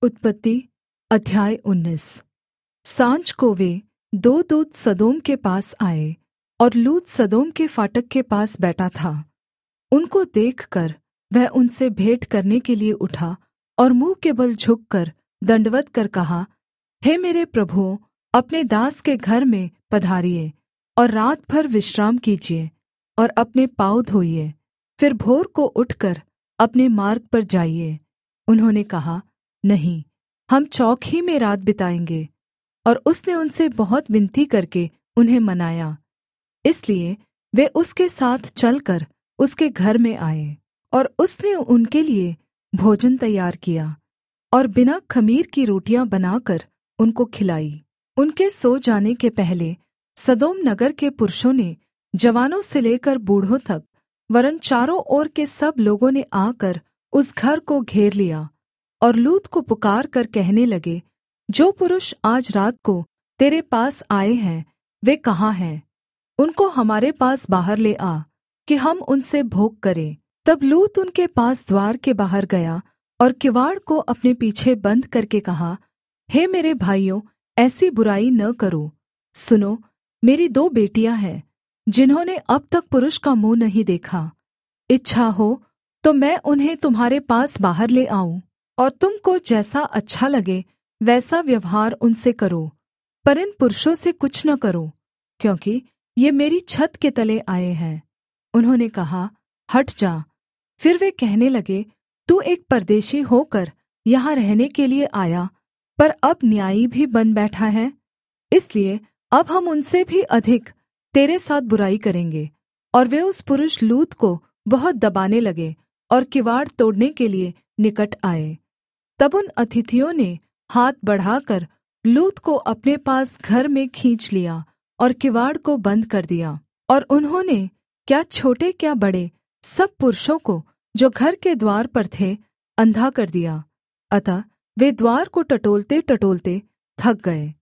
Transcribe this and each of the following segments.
उत्पत्ति अध्याय 19। साँझ को वे दो दूत सदोम के पास आए, और लूत सदोम के फाटक के पास बैठा था। उनको देखकर वह उनसे भेंट करने के लिए उठा और मुँह के बल झुककर दण्डवत् कर कहा, हे मेरे प्रभुओं, अपने दास के घर में पधारिए और रात भर विश्राम कीजिए और अपने पाँव धोइए, फिर भोर को उठकर अपने मार्ग पर जाइए। उन्होंने कहा, नहीं, हम चौक ही में रात बिताएँगे। और उसने उनसे बहुत विनती करके उन्हें मनाया, इसलिए वे उसके साथ चलकर उसके घर में आए। और उसने उनके लिए भोजन तैयार किया और बिना ख़मीर की रोटियाँ बनाकर उनको खिलाई। उनके सो जाने के पहले सदोम नगर के पुरुषों ने, जवानों से लेकर बूढ़ों तक, वरन् चारों ओर के सब लोगों ने आकर उस घर को घेर लिया और लूत को पुकारकर कहने लगे, जो पुरुष आज रात को तेरे पास आए हैं वे कहाँ हैं? उनको हमारे पास बाहर ले आ कि हम उनसे भोग करें। तब लूत उनके पास द्वार के बाहर गया और किवाड़ को अपने पीछे बन्द करके कहा, हे मेरे भाइयों, ऐसी बुराई न करो। सुनो, मेरी दो बेटियाँ हैं जिन्होंने अब तक पुरुष का मुँह नहीं देखा। इच्छा हो तो मैं उन्हें तुम्हारे पास बाहर ले आऊँ, और तुम को जैसा अच्छा लगे वैसा व्यवहार उनसे करो, पर इन पुरुषों से कुछ न करो, क्योंकि ये मेरी छत के तले आए हैं। उन्होंने कहा, हट जा। फिर वे कहने लगे, तू एक परदेशी होकर यहाँ रहने के लिए आया, पर अब न्यायी भी बन बैठा है। इसलिए अब हम उनसे भी अधिक तेरे साथ बुराई करेंगे। और वे उस पुरुष लूत को बहुत दबाने लगे और किवाड़ तोड़ने के लिए निकट आए। तब उन अतिथियों ने हाथ बढ़ाकर लूत को अपने पास घर में खींच लिया और किवाड़ को बन्द कर दिया। और उन्होंने, क्या छोटे क्या बड़े, सब पुरुषों को जो घर के द्वार पर थे अंधा कर दिया। अतः वे द्वार को टटोलते टटोलते थक गए।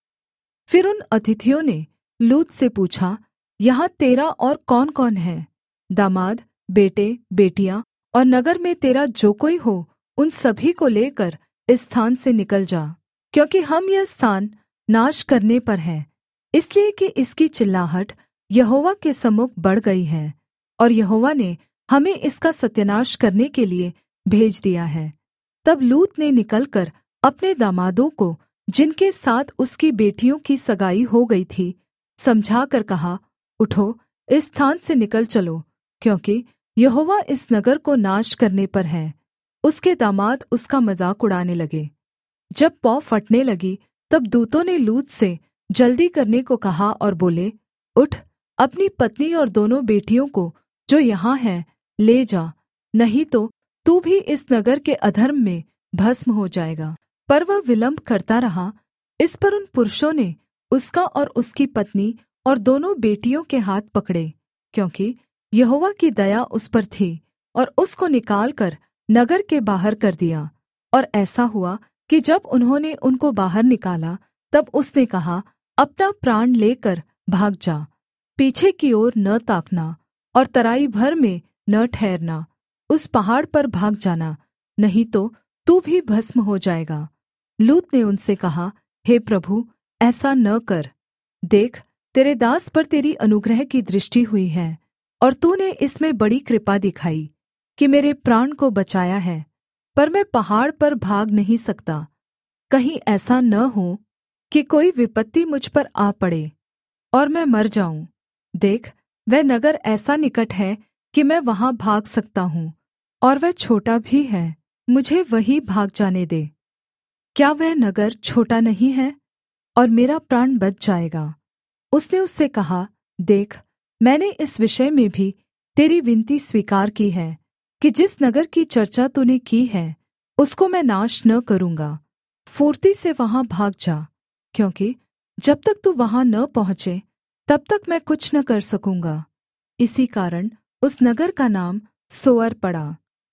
फिर उन अतिथियों ने लूत से पूछा, यहाँ तेरा और कौन कौन है? दामाद, बेटे, बेटियाँ और नगर में तेरा जो कोई हो, उन सभी को लेकर इस स्थान से निकल जा, क्योंकि हम यह स्थान नाश करने पर हैं, इसलिए कि इसकी चिल्लाहट यहोवा के सम्मुख बढ़ गई है, और यहोवा ने हमें इसका सत्यानाश करने के लिए भेज दिया है। तब लूत ने निकलकर अपने दामादों को, जिनके साथ उसकी बेटियों की सगाई हो गई थी, समझाकर कहा, उठो, इस स्थान से निकल चलो, क्योंकि यहोवा इस नगर को नाश करने पर है। उसके दामाद उसका मजाक उड़ाने लगे। जब पौ फटने लगी, तब दूतों ने लूत से जल्दी करने को कहा और बोले, उठ, अपनी पत्नी और दोनों बेटियों को जो यहाँ हैं ले जा, नहीं तो तू भी इस नगर के अधर्म में भस्म हो जाएगा। पर वह विलम्ब करता रहा। इस पर उन पुरुषों ने उसका और उसकी पत्नी और दोनों बेटियों के हाथ पकड़े, क्योंकि यहोवा की दया उस पर थी, और उसको निकालकर नगर के बाहर कर दिया। और ऐसा हुआ कि जब उन्होंने उनको बाहर निकाला, तब उसने कहा, अपना प्राण लेकर भाग जा, पीछे की ओर न ताकना और तराई भर में न ठहरना, उस पहाड़ पर भाग जाना, नहीं तो तू भी भस्म हो जाएगा। लूत ने उनसे कहा, हे प्रभु, ऐसा न कर। देख, तेरे दास पर तेरी अनुग्रह की दृष्टि हुई है, और तूने इसमें बड़ी कृपा दिखाई कि मेरे प्राण को बचाया है। पर मैं पहाड़ पर भाग नहीं सकता, कहीं ऐसा न हो कि कोई विपत्ति मुझ पर आ पड़े और मैं मर जाऊँ। देख, वह नगर ऐसा निकट है कि मैं वहाँ भाग सकता हूँ, और वह छोटा भी है, मुझे वहीं भाग जाने दे। क्या वह नगर छोटा नहीं है? और मेरा प्राण बच जाएगा। उसने उससे कहा, देख, मैंने इस विषय में भी तेरी विनती स्वीकार की है कि जिस नगर की चर्चा तूने की है उसको मैं नाश न करूँगा। फुर्ती से वहाँ भाग जा, क्योंकि जब तक तू वहाँ न पहुँचे तब तक मैं कुछ न कर सकूँगा। इसी कारण उस नगर का नाम सोअर पड़ा।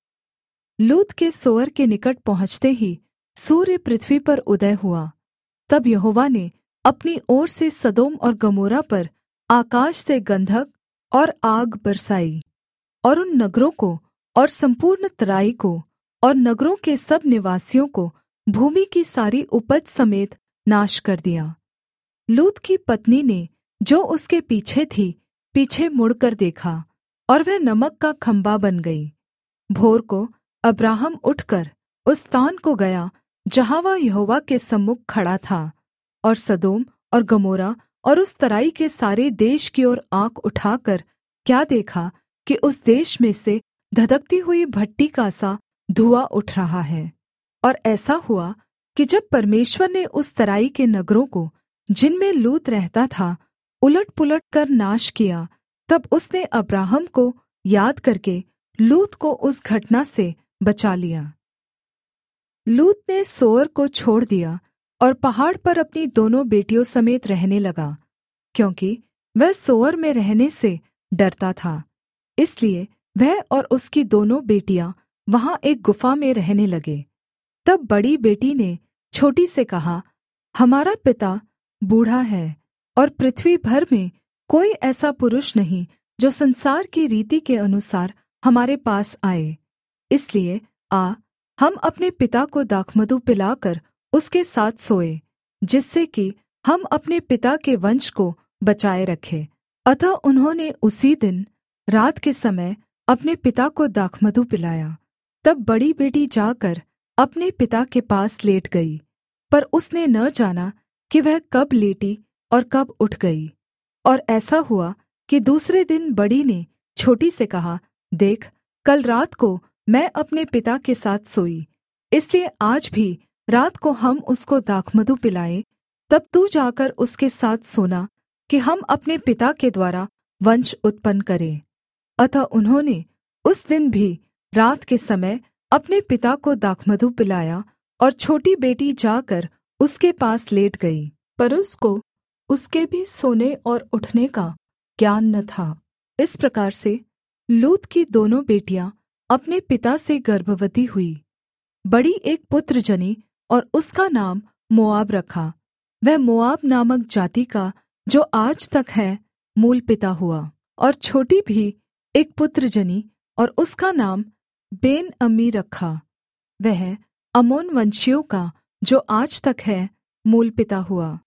लूत के सोअर के निकट पहुँचते ही सूर्य पृथ्वी पर उदय हुआ। तब यहोवा ने अपनी ओर से सदोम और गमोरा पर आकाश से गन्धक और आग बरसाई, और उन नगरों को और सम्पूर्ण तराई को और नगरों के सब निवासियों को भूमि की सारी उपज समेत नाश कर दिया। लूत की पत्नी ने जो उसके पीछे थी, पीछे मुड़कर देखा, और वह नमक का खम्भा बन गई। भोर को अब्राहम उठकर उस स्थान को गया जहाँ वह यहोवा के सम्मुख खड़ा था, और सदोम और गमोरा और उस तराई के सारे देश की ओर आँख उठाकर क्या देखा कि उस देश में से धधकती हुई भट्ठी का सा धुआँ उठ रहा है। और ऐसा हुआ कि जब परमेश्वर ने उस तराई के नगरों को, जिनमें लूत रहता था, उलट-पुलट कर नाश किया, तब उसने अब्राहम को याद करके लूत को उस घटना से बचा लिया। लूत ने सोअर को छोड़ दिया और पहाड़ पर अपनी दोनों बेटियों समेत रहने लगा, क्योंकि वह सोअर में रहने से डरता था। इसलिए वह और उसकी दोनों बेटियां वहाँ एक गुफा में रहने लगे। तब बड़ी बेटी ने छोटी से कहा, हमारा पिता बूढ़ा है और पृथ्वी भर में कोई ऐसा पुरुष नहीं जो संसार की रीति के अनुसार हमारे पास आए। इसलिए हम अपने पिता को दाखमधु पिलाकर उसके साथ सोए, जिससे कि हम अपने पिता के वंश को बचाए रखें। अतः उन्होंने उसी दिन रात के समय अपने पिता को दाखमधु पिलाया। तब बड़ी बेटी जाकर अपने पिता के पास लेट गई, पर उसने न जाना कि वह कब लेटी और कब उठ गई। और ऐसा हुआ कि दूसरे दिन बड़ी ने छोटी से कहा, देख, कल रात को मैं अपने पिता के साथ सोई, इसलिए आज भी रात को हम उसको दाखमधु पिलाएं, तब तू जाकर उसके साथ सोना कि हम अपने पिता के द्वारा वंश उत्पन्न करें। अतः उन्होंने उस दिन भी रात के समय अपने पिता को दाखमधु पिलाया, और छोटी बेटी जाकर उसके पास लेट गई, पर उसको उसके भी सोने और उठने का ज्ञान न था। इस प्रकार से लूत की दोनों बेटियां अपने पिता से गर्भवती हुई। बड़ी एक पुत्र जनी और उसका नाम मोआब रखा। वह मोआब नामक जाति का, जो आज तक है, मूल पिता हुआ। और छोटी भी एक पुत्र जनी और उसका नाम बेन अम्मी रखा। वह अम्मोन वंशियों का, जो आज तक है, मूल पिता हुआ।